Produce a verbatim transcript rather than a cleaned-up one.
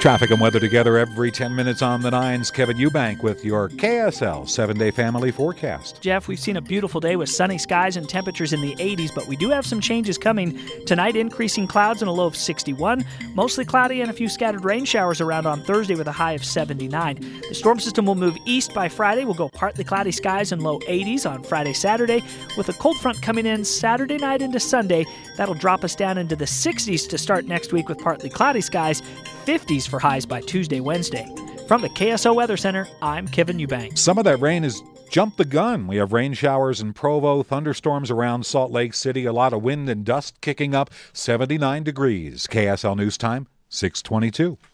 Traffic and weather together every ten minutes on the nines. Kevin Eubank with your K S L seven-day family forecast. Jeff, we've seen a beautiful day with sunny skies and temperatures in the eighties, but we do have some changes coming. Tonight, increasing clouds and a low of sixty-one. Mostly cloudy and a few scattered rain showers around on Thursday with a high of seventy-nine. The storm system will move east by Friday. We'll go partly cloudy skies and low eighties on Friday, Saturday, with a cold front coming in Saturday night into Sunday. That'll drop us down into the sixties to start next week with partly cloudy skies, fifties for highs by Tuesday, Wednesday. From the K S O Weather Center, I'm Kevin Eubank. Some of that rain has jumped the gun. We have rain showers in Provo, thunderstorms around Salt Lake City, a lot of wind and dust kicking up, seventy-nine degrees. K S L News Time, six twenty-two.